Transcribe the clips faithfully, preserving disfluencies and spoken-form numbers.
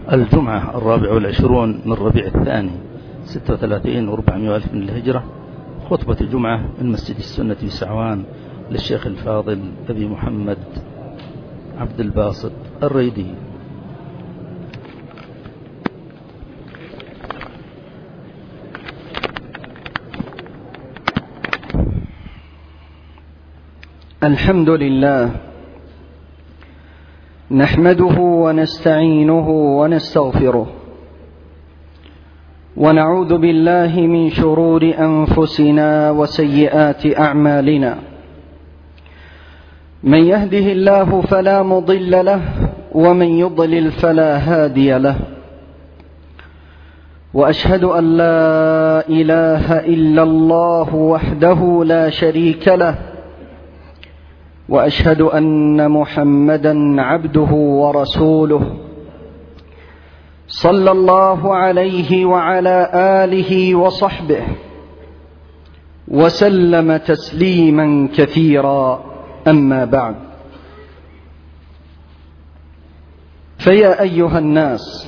الجمعة الرابع والعشرون من ربيع الثاني ستة وثلاثين وأربعمائة ألف من الهجرة. خطبة الجمعة من مسجد السنة بسعوان للشيخ الفاضل أبي محمد عبد الباسط الريدي. الحمد لله نحمده ونستعينه ونستغفره ونعوذ بالله من شرور أنفسنا وسيئات أعمالنا. من يهده الله فلا مضل له ومن يضلل فلا هادي له. وأشهد أن لا إله إلا الله وحده لا شريك له، وأشهد أن محمدًا عبده ورسوله صلى الله عليه وعلى آله وصحبه وسلم تسليمًا كثيرا. أما بعد، فيا أيها الناس،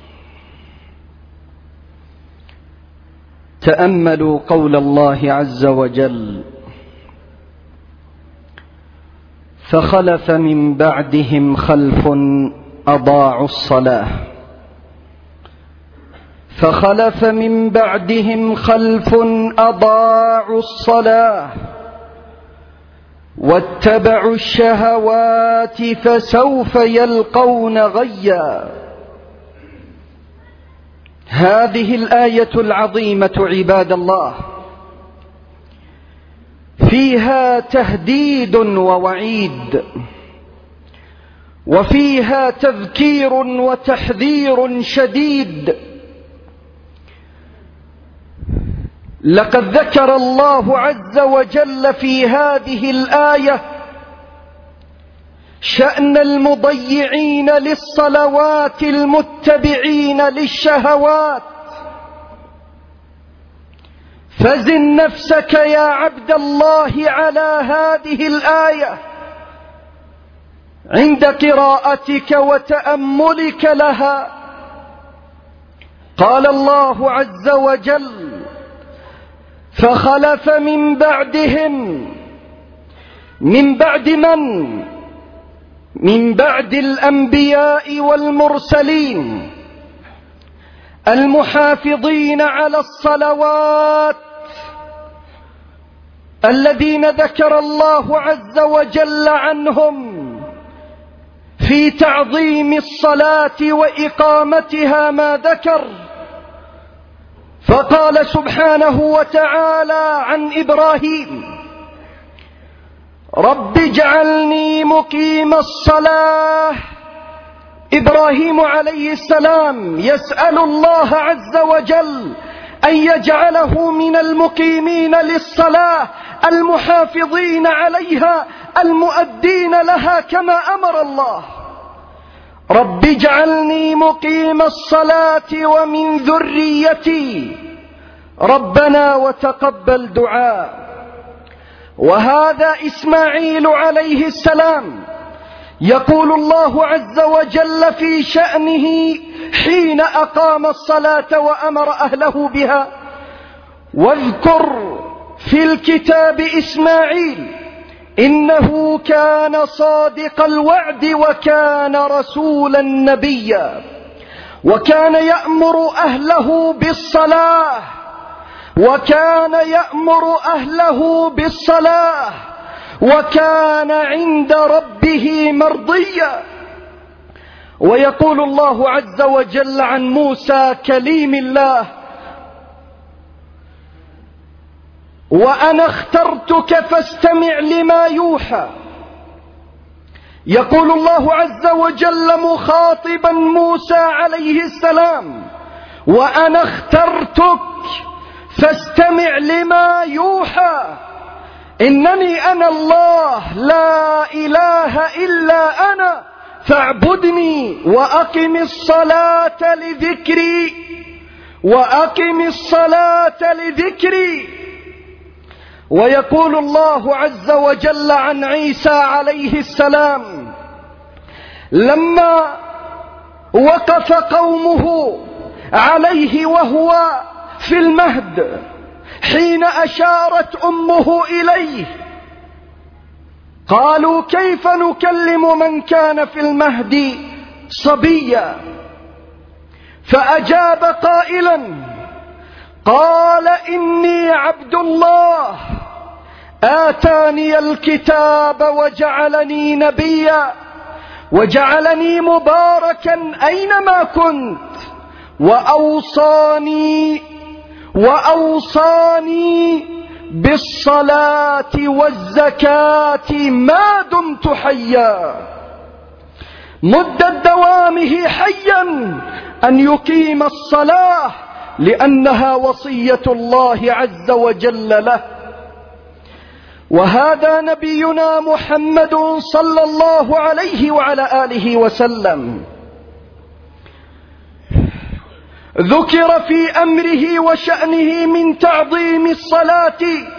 تأملوا قول الله عز وجل: فخلف من بعدهم خلف أضاعوا الصلاة فخلف من بعدهم خلف أضاعوا الصلاة واتبعوا الشهوات فسوف يلقون غيا. هذه الآية العظيمة عباد الله فيها تهديد ووعيد، وفيها تذكير وتحذير شديد. لقد ذكر الله عز وجل في هذه الآية شأن المضيعين للصلوات المتبعين للشهوات. فزن نفسك يا عبد الله على هذه الآية عند قراءتك وتأملك لها. قال الله عز وجل: فخلف من بعدهم. من بعد من؟ من بعد الأنبياء والمرسلين المحافظين على الصلوات، الذين ذكر الله عز وجل عنهم في تعظيم الصلاة وإقامتها ما ذكر. فقال سبحانه وتعالى عن إبراهيم: رب اجعلني مقيم الصلاة. إبراهيم عليه السلام يسأل الله عز وجل أن يجعله من المقيمين للصلاة المحافظين عليها المؤدين لها كما أمر الله. رب اجعلني مقيم الصلاة ومن ذريتي ربنا وتقبل دعاء. وهذا إسماعيل عليه السلام يقول الله عز وجل في شأنه حين أقام الصلاة وأمر أهله بها: واذكر في الكتاب إسماعيل إنه كان صادق الوعد وكان رسولا نبيا وكان يأمر أهله بالصلاة وكان يأمر أهله بالصلاة وكان عند ربه مرضيا. ويقول الله عز وجل عن موسى كليم الله: وأنا اخترتك فاستمع لما يوحى. يقول الله عز وجل مخاطبا موسى عليه السلام: وأنا اخترتك فاستمع لما يوحى. إنني أنا الله لا إله إلا أنا فاعبدني وأقم الصلاة لذكري وأقم الصلاة لذكري. ويقول الله عز وجل عن عيسى عليه السلام لما وقف قومه عليه وهو في المهد حين أشارت أمه إليه. قالوا: كيف نكلم من كان في المهد صبيا؟ فأجاب قائلا: قال: إني عبد الله آتاني الكتاب وجعلني نبيا وجعلني مباركا أينما كنت وأوصاني وأوصاني بالصلاة والزكاة ما دمت حيا، مدة دوامه حيا أن يقيم الصلاة لأنها وصية الله عز وجل له. وهذا نبينا محمد صلى الله عليه وعلى آله وسلم ذكر في أمره وشأنه من تعظيم الصلاة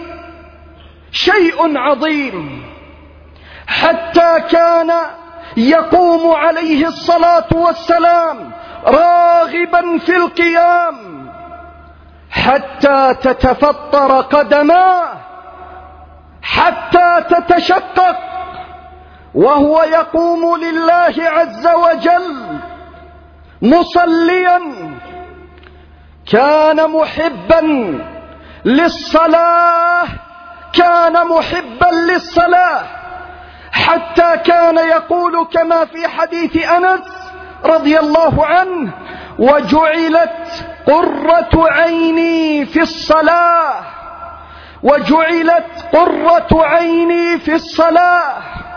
شيء عظيم، حتى كان يقوم عليه الصلاة والسلام راغبا في القيام حتى تتفطر قدماه، حتى تتشقق، وهو يقوم لله عز وجل مصليا. كان محبا للصلاة، كان محبا للصلاة، حتى كان يقول كما في حديث أنس رضي الله عنه: وجعلت قرة عيني في الصلاة، وجعلت قرة عيني في الصلاة.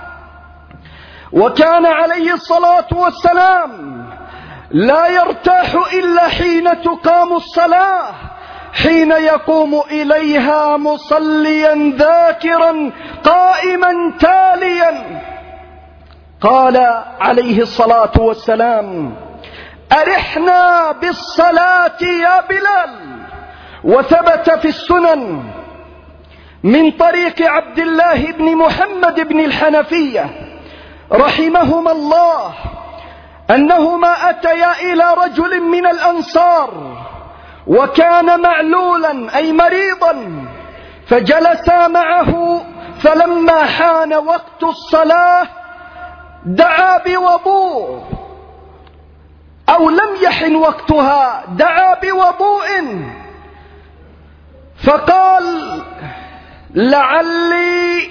وكان عليه الصلاة والسلام لا يرتاح إلا حين تقام الصلاة، حين يقوم إليها مصليا ذاكرا قائما تاليا. قال عليه الصلاة والسلام: أرحنا بالصلاة يا بلال. وثبت في السنن من طريق عبد الله بن محمد بن الحنفية رحمهما الله أنهما أتيا إلى رجل من الأنصار وكان معلولا أي مريضا، فجلسا معه، فلما حان وقت الصلاة دعا بوضوء، أو لم يحن وقتها دعا بوضوء، فقال: لعلي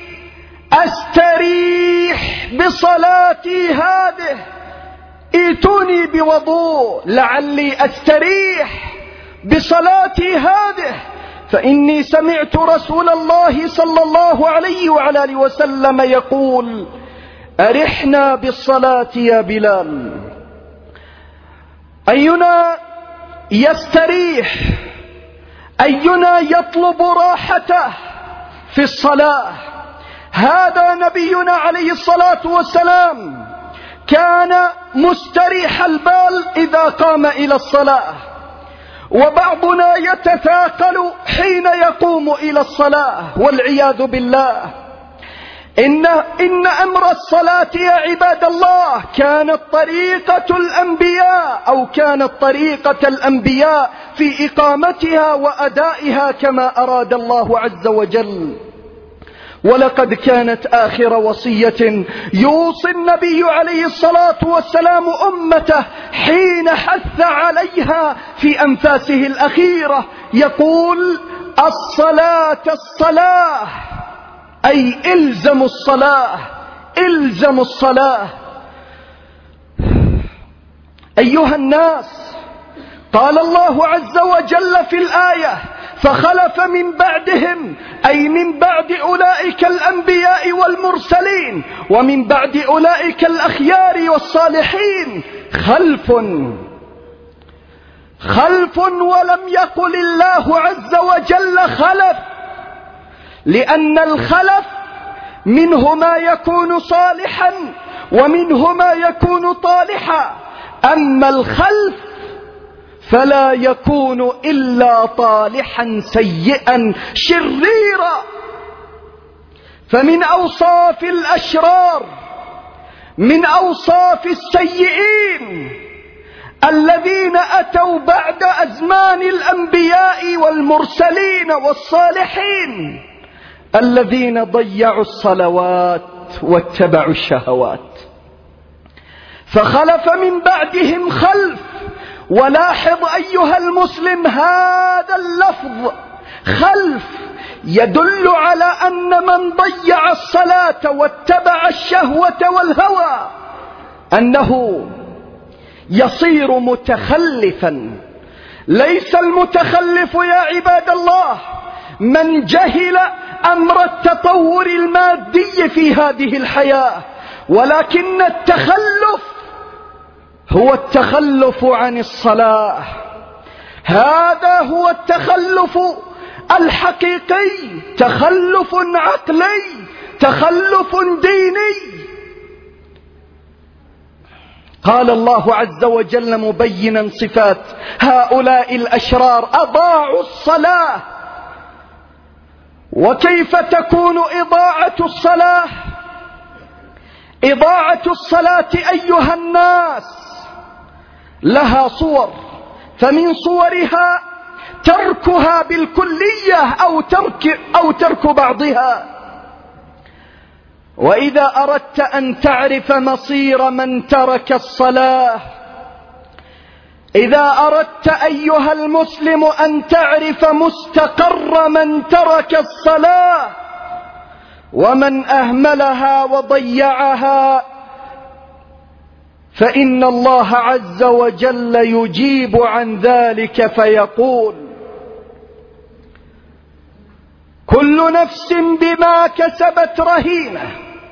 أستريح بصلاتي هذه، ائتوني بوضوء لعلي أستريح بصلاتي هذه، فإني سمعت رسول الله صلى الله عليه وعلى آله وسلم يقول: أرحنا بالصلاة يا بلال. أينا يستريح، أينا يطلب راحته في الصلاة؟ هذا نبينا عليه الصلاة والسلام كان مستريح البال إذا قام إلى الصلاة، وبعضنا يتثاقل حين يقوم إلى الصلاة والعياذ بالله. إن, إن أمر الصلاة يا عباد الله كانت طريقة الأنبياء، أو كانت طريقة الأنبياء في إقامتها وأدائها كما أراد الله عز وجل. ولقد كانت آخر وصية يوصي النبي عليه الصلاة والسلام أمته حين حث عليها في أنفاسه الأخيرة، يقول: الصلاة الصلاة، أي إلزموا الصلاة، إلزموا الصلاة. أيها الناس، قال الله عز وجل في الآية: فخلف من بعدهم، أي من بعد أولئك الأنبياء والمرسلين ومن بعد أولئك الأخيار والصالحين خلف خلف ولم يقل الله عز وجل خلف، لأن الخلف منه ما يكون صالحا ومنه ما يكون طالحا، أما الخلف فلا يكون إلا طالحا سيئا شريرا. فمن أوصاف الأشرار، من أوصاف السيئين الذين أتوا بعد أزمان الأنبياء والمرسلين والصالحين، الذين ضيعوا الصلوات واتبعوا الشهوات. فخلف من بعدهم خلف. ولاحظ أيها المسلم هذا اللفظ خلف يدل على أن من ضيع الصلاة واتبع الشهوة والهوى أنه يصير متخلفا. ليس المتخلف يا عباد الله من جهل أمر التطور المادي في هذه الحياة، ولكن التخلف هو التخلف عن الصلاة. هذا هو التخلف الحقيقي، تخلف عقلي، تخلف ديني. قال الله عز وجل مبينا صفات هؤلاء الأشرار: أضاعوا الصلاة. وكيف تكون إضاعة الصلاة؟ إضاعة الصلاة أيها الناس لها صور، فمن صورها تركها بالكلية أو ترك, أو ترك بعضها. وإذا أردت أن تعرف مصير من ترك الصلاة، إذا أردت أيها المسلم أن تعرف مستقر من ترك الصلاة ومن أهملها وضيعها، فإن الله عز وجل يجيب عن ذلك فيقول: كل نفس بما كسبت رهينة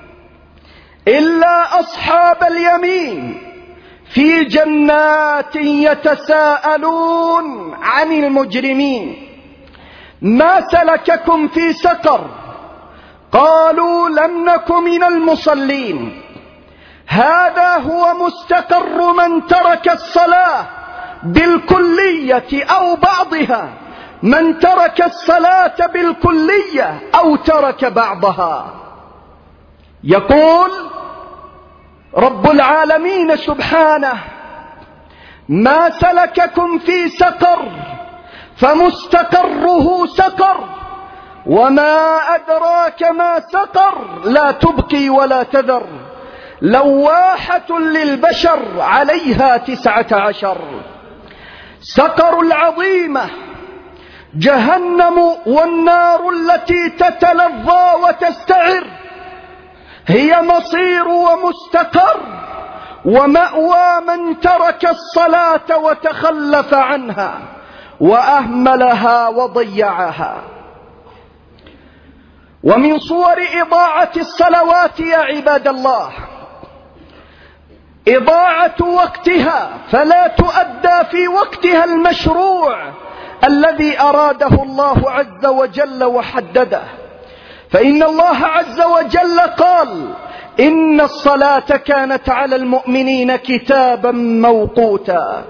إلا أصحاب اليمين في جنات يتساءلون عن المجرمين ما سلككم في سقر قالوا لم نك من المصلين. هذا هو مستقر من ترك الصلاة بالكلية أو بعضها، من ترك الصلاة بالكلية أو ترك بعضها. يقول رب العالمين سبحانه: ما سلككم في سقر، فمستقره سقر، وما أدراك ما سقر، لا تبقي ولا تذر، لواحة للبشر عليها تسعة عشر. سقر العظيمة جهنم، والنار التي تتلظى وتستعر هي مصير ومستقر ومأوى من ترك الصلاة وتخلف عنها وأهملها وضيعها. ومن صور إضاعة الصلوات يا عباد الله إضاعة وقتها، فلا تؤدى في وقتها المشروع الذي أراده الله عز وجل وحدده. فإن الله عز وجل قال: إن الصلاة كانت على المؤمنين كتابا موقوتا.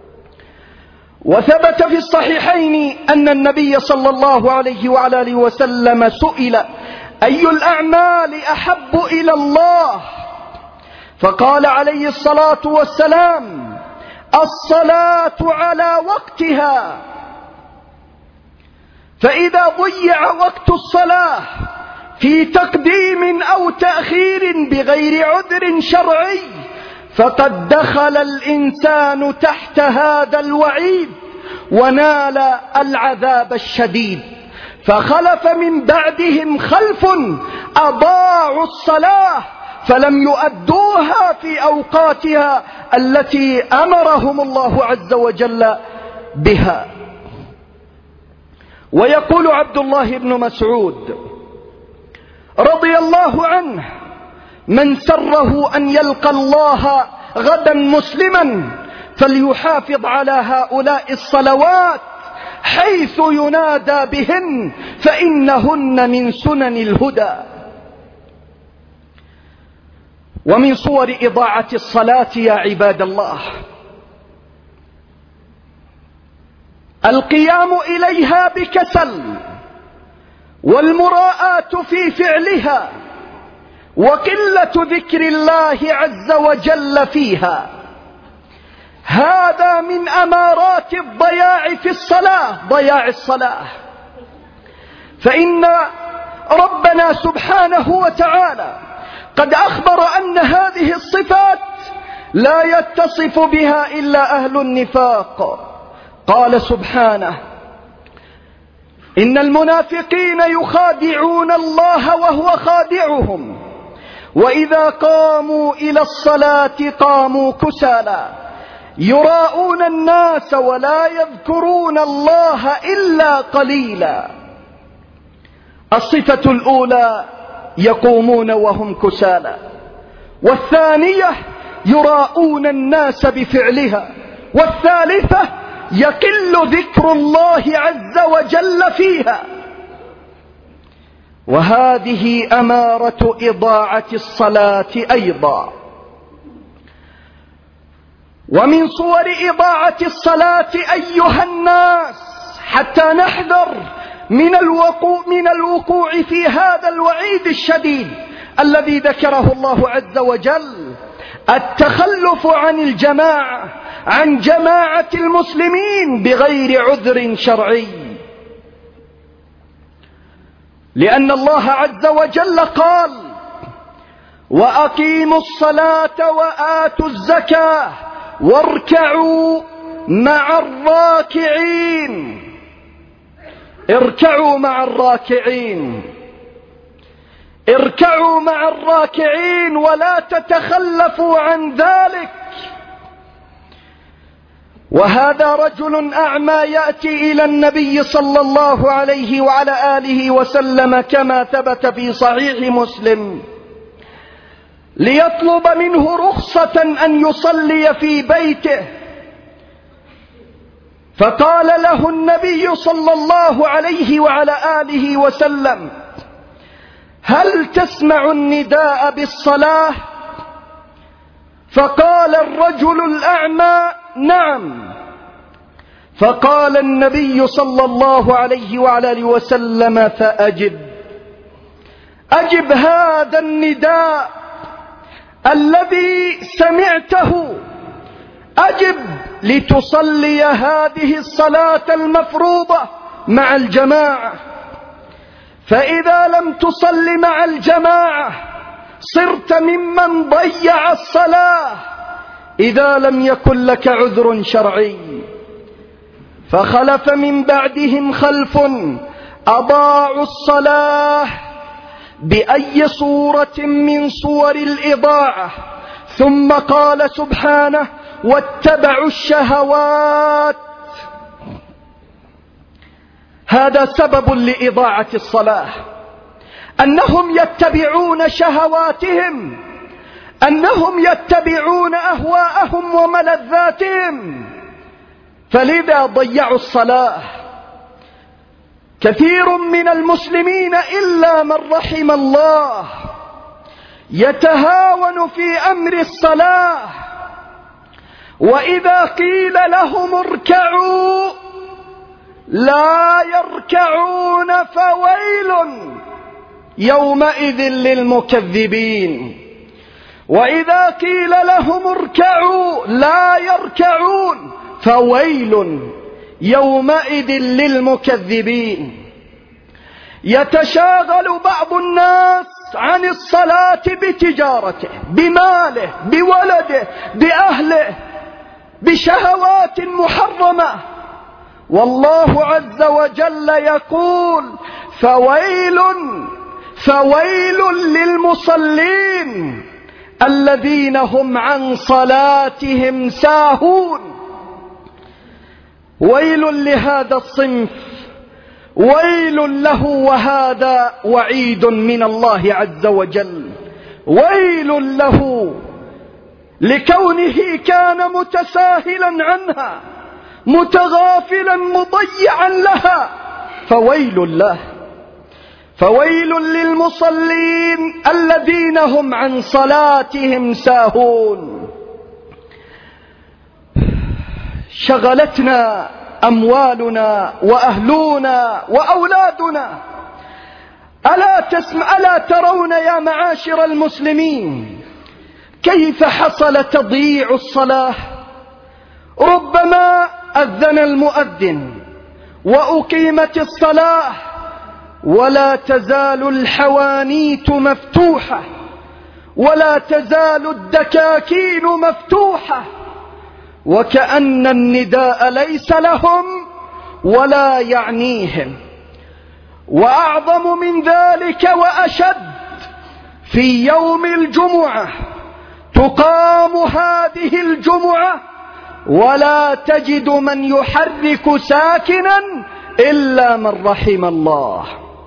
وثبت في الصحيحين أن النبي صلى الله عليه وعلى آله وسلم سئل: أي الأعمال أحب إلى الله؟ فقال عليه الصلاة والسلام: الصلاة على وقتها. فإذا ضيع وقت الصلاة في تقديم أو تأخير بغير عذر شرعي فقد دخل الإنسان تحت هذا الوعيد ونال العذاب الشديد. فخلف من بعدهم خلف أضاعوا الصلاة فلم يؤدوها في أوقاتها التي أمرهم الله عز وجل بها. ويقول عبد الله بن مسعود رضي الله عنه: من سره أن يلقى الله غدا مسلما فليحافظ على هؤلاء الصلوات حيث ينادى بهن فإنهن من سنن الهدى. ومن صور إضاعة الصلاة يا عباد الله القيام إليها بكسل، والمراءة في فعلها، وقلة ذكر الله عز وجل فيها. هذا من أمارات الضياع في الصلاة، ضياع الصلاة. فإن ربنا سبحانه وتعالى قد أخبر أن هذه الصفات لا يتصف بها إلا أهل النفاق. قال سبحانه: إن المنافقين يخادعون الله وهو خادعهم وإذا قاموا إلى الصلاة قاموا كسالى يراءون الناس ولا يذكرون الله إلا قليلا. الصفة الأولى يقومون وهم كسالى، والثانية يراءون الناس بفعلها، والثالثة يقل ذكر الله عز وجل فيها. وهذه أمارة إضاعة الصلاة أيضا. ومن صور إضاعة الصلاة أيها الناس حتى نحذر من الوقوع, من الوقوع في هذا الوعيد الشديد الذي ذكره الله عز وجل: التخلف عن الجماعة، عن جماعة المسلمين بغير عذر شرعي. لأن الله عز وجل قال: وأقيموا الصلاة وآتوا الزكاة واركعوا مع الراكعين. اركعوا مع الراكعين، اركعوا مع الراكعين ولا تتخلفوا عن ذلك. وهذا رجل أعمى يأتي إلى النبي صلى الله عليه وعلى آله وسلم كما ثبت في صحيح مسلم ليطلب منه رخصة أن يصلي في بيته، فقال له النبي صلى الله عليه وعلى آله وسلم: هل تسمع النداء بالصلاة؟ فقال الرجل الأعمى: نعم. فقال النبي صلى الله عليه وعلى آله وسلم: فأجب، أجب هذا النداء الذي سمعته، أجب لتصلي هذه الصلاة المفروضة مع الجماعة. فإذا لم تصل مع الجماعة صرت ممن ضيع الصلاة إذا لم يكن لك عذر شرعي. فخلف من بعدهم خلف أضاعوا الصلاة بأي صورة من صور الإضاعة. ثم قال سبحانه: واتبعوا الشهوات. هذا سبب لإضاعة الصلاة، أنهم يتبعون شهواتهم، أنهم يتبعون أهواءهم وملذاتهم، فلذا ضيعوا الصلاة. كثير من المسلمين إلا من رحم الله يتهاون في أمر الصلاة، وإذا قيل لهم اركعوا لا يركعون، فويل يومئذ للمكذبين. وإذا قيل لهم اركعوا لا يركعون، فويل يومئذ للمكذبين. يتشاغل بعض الناس عن الصلاة بتجارته، بماله، بولده، بأهله، بشهوات محرمة، والله عز وجل يقول: فويل فويل للمصلين الذين هم عن صلاتهم ساهون. ويل لهذا الصنف، ويل له، وهذا وعيد من الله عز وجل. ويل له لكونه كان متساهلا عنها، متغافلا مضيعا لها، فويل له. فويل للمصلين الذين هم عن صلاتهم ساهون. شغلتنا أموالنا وأهلنا وأولادنا. ألا تسمع ألا ترون يا معاشر المسلمين كيف حصل تضييع الصلاة؟ ربما أذن المؤذن وأقيمت الصلاة ولا تزال الحوانيت مفتوحة ولا تزال الدكاكين مفتوحة، وكأن النداء ليس لهم ولا يعنيهم. وأعظم من ذلك وأشد، في يوم الجمعة تقام هذه الجمعة ولا تجد من يحرك ساكنا إلا من رحم الله.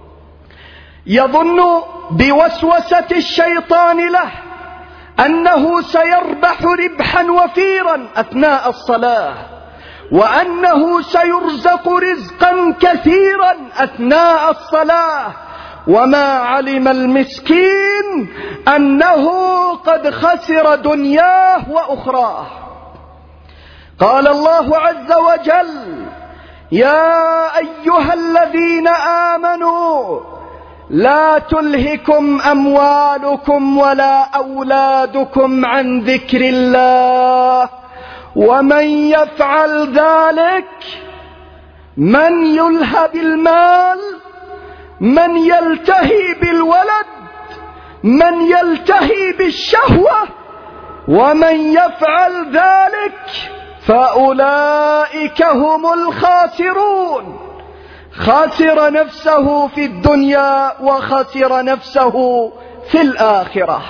يظن بوسوسة الشيطان له أنه سيربح ربحا وفيرا أثناء الصلاة، وأنه سيرزق رزقا كثيرا أثناء الصلاة، وما علم المسكين أنه قد خسر دنياه وأخراه. قال الله عز وجل: يا أيها الذين آمنوا لا تلهكم أموالكم ولا أولادكم عن ذكر الله ومن يفعل ذلك، من يلهى بالمال، من يلتهي بالولد، من يلتهي بالشهوة، ومن يفعل ذلك فأولئك هم الخاسرون. خسر نفسه في الدنيا وخسر نفسه في الآخرة.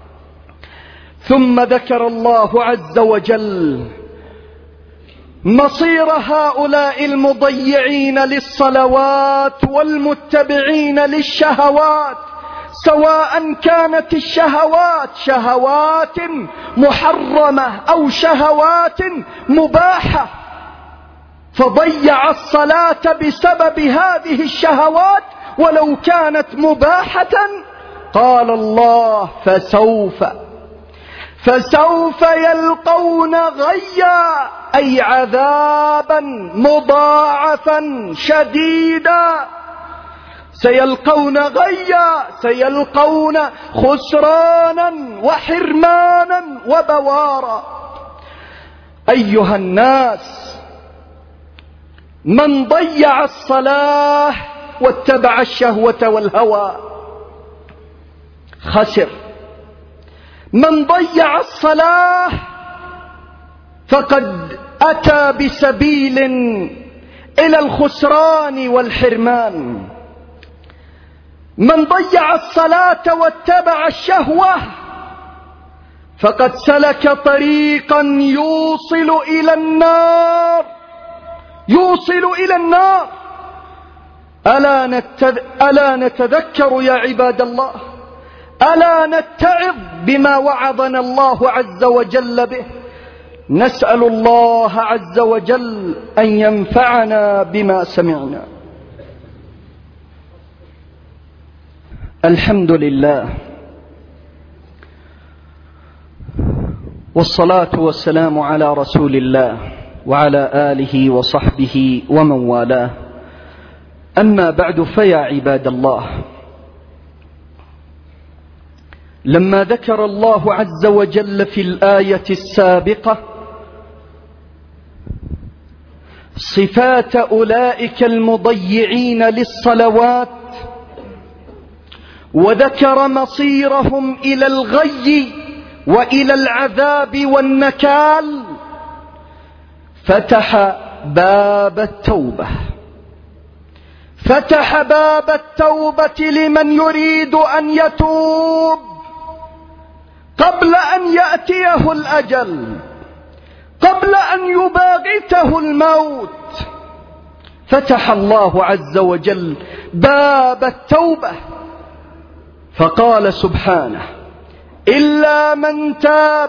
ثم ذكر الله عز وجل مصير هؤلاء المضيعين للصلوات والمتبعين للشهوات، سواء كانت الشهوات شهوات محرمة أو شهوات مباحة، فضيع الصلاة بسبب هذه الشهوات ولو كانت مباحة. قال الله: فسوف فسوف يلقون غيا، أي عذابا مضاعفا شديدا. سيلقون غيا، سيلقون خسرانا وحرمانا وبوارا. أيها الناس، من ضيع الصلاة واتبع الشهوة والهوى خسر. من ضيع الصلاة فقد أتى بسبيل إلى الخسران والحرمان. من ضيع الصلاة واتبع الشهوة فقد سلك طريقا يوصل إلى النار، يوصل إلى النار. ألا, نتذ... ألا نتذكر يا عباد الله؟ ألا نتعظ بما وعظنا الله عز وجل به؟ نسأل الله عز وجل أن ينفعنا بما سمعنا. الحمد لله، والصلاة والسلام على رسول الله وعلى آله وصحبه ومن والاه. أما بعد، فيا عباد الله، لما ذكر الله عز وجل في الآية السابقة صفات أولئك المضيعين للصلوات وذكر مصيرهم إلى الغي وإلى العذاب والنكال، فتح باب التوبة، فتح باب التوبة لمن يريد أن يتوب قبل أن يأتيه الأجل، قبل أن يباغته الموت. فتح الله عز وجل باب التوبة فقال سبحانه: إلا من تاب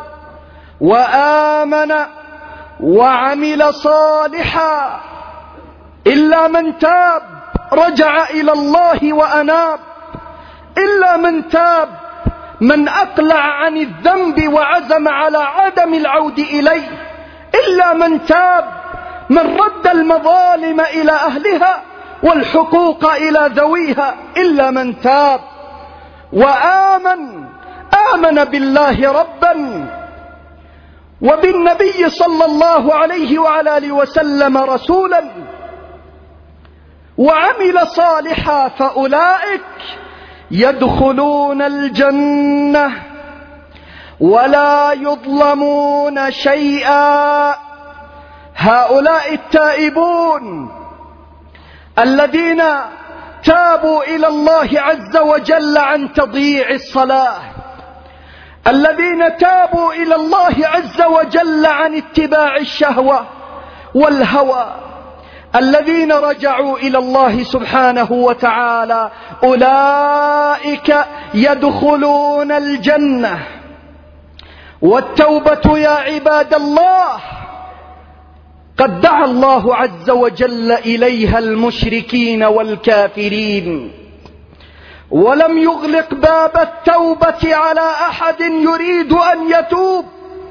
وآمن وعمل صالحا. إلا من تاب، رجع إلى الله وأناب. إلا من تاب، من أقلع عن الذنب وعزم على عدم العود إليه. إلا من تاب، من رد المظالم إلى أهلها والحقوق إلى ذويها. إلا من تاب وآمن، آمن بالله ربا وبالنبي صلى الله عليه وعلى آله وسلم رسولا وعمل صالحا فأولئك يدخلون الجنة ولا يظلمون شيئا. هؤلاء التائبون الذين تابوا إلى الله عز وجل عن تضييع الصلاة، الذين تابوا إلى الله عز وجل عن اتباع الشهوة والهوى، الذين رجعوا إلى الله سبحانه وتعالى، أولئك يدخلون الجنة. والتوبة يا عباد الله قد دعا الله عز وجل إليها المشركين والكافرين، ولم يغلق باب التوبة على أحد يريد أن يتوب.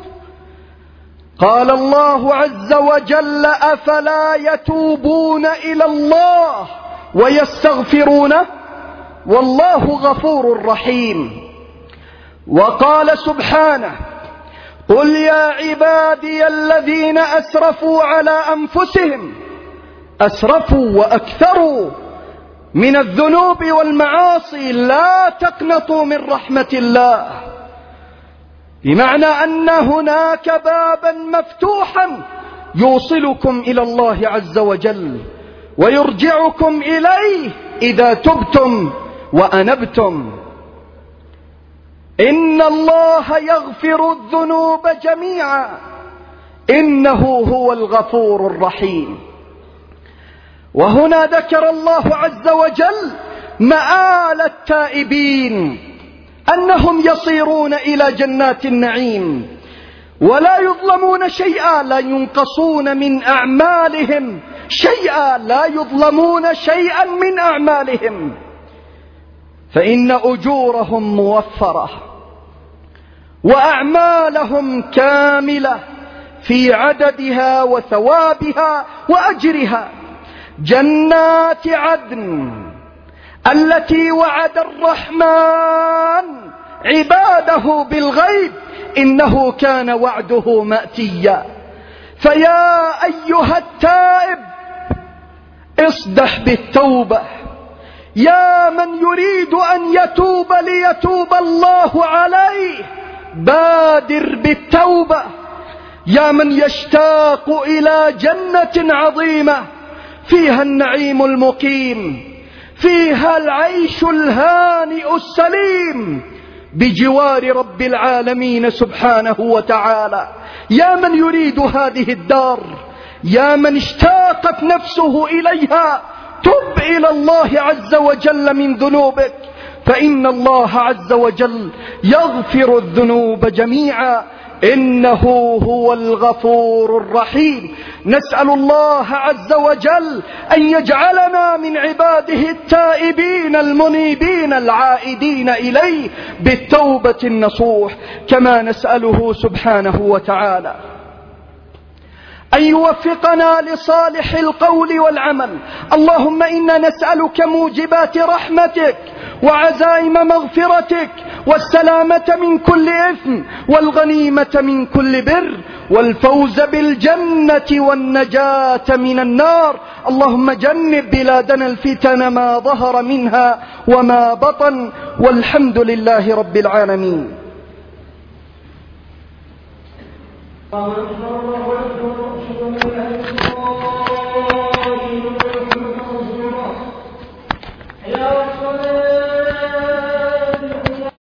قال الله عز وجل: أفلا يتوبون إلى الله ويستغفرونه والله غفور رحيم. وقال سبحانه: قل يا عبادي الذين أسرفوا على أنفسهم، أسرفوا وأكثروا من الذنوب والمعاصي، لا تقنطوا من رحمة الله، بمعنى أن هناك بابا مفتوحا يوصلكم إلى الله عز وجل ويرجعكم إليه إذا تبتم وأنبتم. إن الله يغفر الذنوب جميعا إنه هو الغفور الرحيم. وهنا ذكر الله عز وجل مآل التائبين أنهم يصيرون إلى جنات النعيم ولا يظلمون شيئا، لا ينقصون من أعمالهم شيئا، لا يظلمون شيئا من أعمالهم، فإن أجورهم موفرة وأعمالهم كاملة في عددها وثوابها وأجرها. جنات عدن التي وعد الرحمن عباده بالغيب إنه كان وعده مأتيا. فيا أيها التائب اصدح بالتوبة، يا من يريد أن يتوب ليتوب الله عليه بادر بالتوبة، يا من يشتاق إلى جنة عظيمة فيها النعيم المقيم، فيها العيش الهانئ السليم بجوار رب العالمين سبحانه وتعالى، يا من يريد هذه الدار، يا من اشتاقت نفسه إليها، تب إلى الله عز وجل من ذنوبك، فإن الله عز وجل يغفر الذنوب جميعا إنه هو الغفور الرحيم. نسأل الله عز وجل أن يجعلنا من عباده التائبين المنيبين العائدين إليه بالتوبة النصوح، كما نسأله سبحانه وتعالى أن يوفقنا لصالح القول والعمل. اللهم إنا نسألك موجبات رحمتك وعزائم مغفرتك والسلامة من كل إثم والغنيمة من كل بر والفوز بالجنة والنجاة من النار. اللهم جنب بلادنا الفتن ما ظهر منها وما بطن، والحمد لله رب العالمين. يا